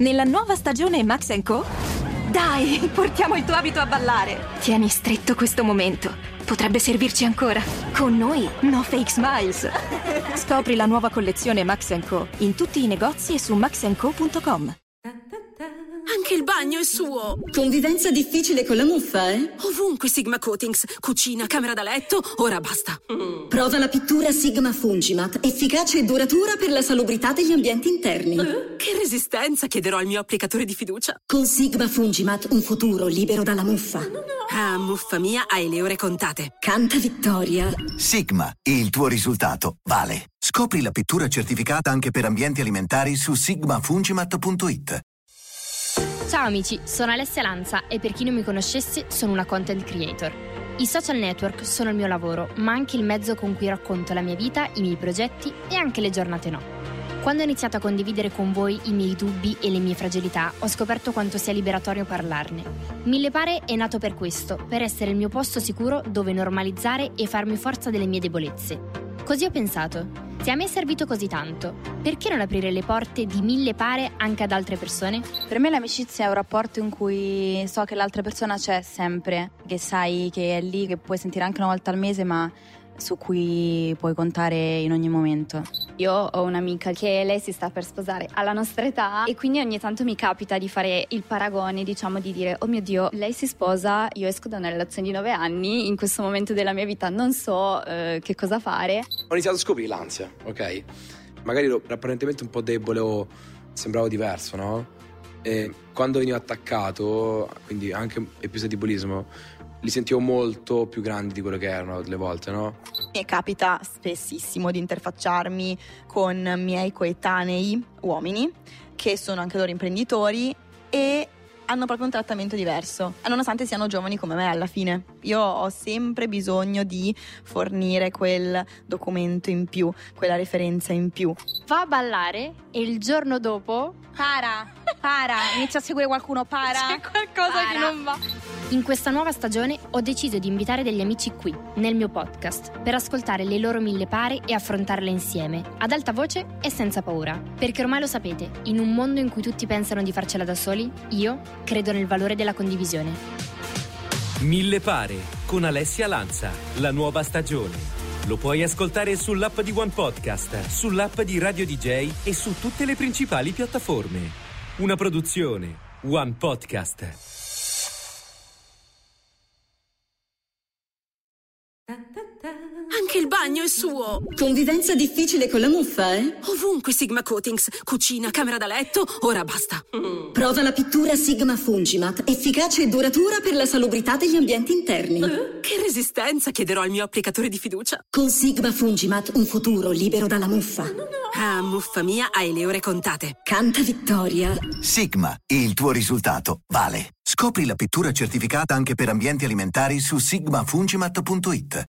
Nella nuova stagione Max & Co? Dai, portiamo il tuo abito a ballare. Tieni stretto questo momento. Potrebbe servirci ancora. Con noi, no fake smiles. Scopri la nuova collezione Max & Co in tutti i negozi e su maxandco.com. Anche il bagno è suo. Convivenza difficile con la muffa, eh? Ovunque Sigma Coatings. Cucina, camera da letto, ora basta. Prova la pittura Sigma Fungimat, efficace e duratura per la salubrità degli ambienti interni. Che resistenza, chiederò al mio applicatore di fiducia. Con Sigma Fungimat un futuro libero dalla muffa. Ah, muffa mia, hai le ore contate. Canta vittoria. Sigma, il tuo risultato vale. Scopri la pittura certificata anche per ambienti alimentari su sigmafungimat.it. Ciao amici, sono Alessia Lanza e per chi non mi conoscesse sono una content creator. I social network sono il mio lavoro, ma anche il mezzo con cui racconto la mia vita, i miei progetti e anche le giornate no. Quando ho iniziato a condividere con voi i miei dubbi e le mie fragilità, ho scoperto quanto sia liberatorio parlarne. Mille Pare è nato per questo, per essere il mio posto sicuro dove normalizzare e farmi forza delle mie debolezze. Così ho pensato, se a me è servito così tanto, perché non aprire le porte di Mille Pare anche ad altre persone? Per me l'amicizia è un rapporto in cui so che l'altra persona c'è sempre, che sai che è lì, che puoi sentire anche una volta al mese, ma su cui puoi contare in ogni momento. Io ho un'amica che lei si sta per sposare alla nostra età e quindi ogni tanto mi capita di fare il paragone, diciamo, di dire: oh mio Dio, lei si sposa, io esco da una relazione di 9 anni, in questo momento della mia vita non so che cosa fare. Ho iniziato a scoprire l'ansia, ok? Magari ero apparentemente un po' debole o sembravo diverso, no? E quando venivo attaccato, quindi anche episodi di bullismo, li sentivo molto più grandi di quello che erano delle volte, no? Mi capita spessissimo di interfacciarmi con miei coetanei uomini, che sono anche loro imprenditori e hanno proprio un trattamento diverso, nonostante siano giovani come me alla fine. Io ho sempre bisogno di fornire quel documento in più, quella referenza in più. Va a ballare e il giorno dopo... Para, inizia a seguire qualcuno, C'è qualcosa che non va. In questa nuova stagione ho deciso di invitare degli amici qui, nel mio podcast, per ascoltare le loro Mille Pare e affrontarle insieme, ad alta voce e senza paura. Perché ormai lo sapete, in un mondo in cui tutti pensano di farcela da soli, io credo nel valore della condivisione. Mille Pare, con Alessia Lanza, la nuova stagione. Lo puoi ascoltare sull'app di One Podcast, sull'app di Radio DJ e su tutte le principali piattaforme. Una produzione One Podcast. Anche il bagno è suo. Convivenza difficile con la muffa, eh? Ovunque Sigma Coatings. Cucina, camera da letto, ora basta. Prova la pittura Sigma Fungimat, efficace e duratura per la salubrità degli ambienti interni. Che resistenza, chiederò al mio applicatore di fiducia. Con Sigma Fungimat un futuro libero dalla muffa. Ah, muffa mia, hai le ore contate. Canta vittoria. Sigma, il tuo risultato vale. Scopri la pittura certificata anche per ambienti alimentari su sigmafungimat.it.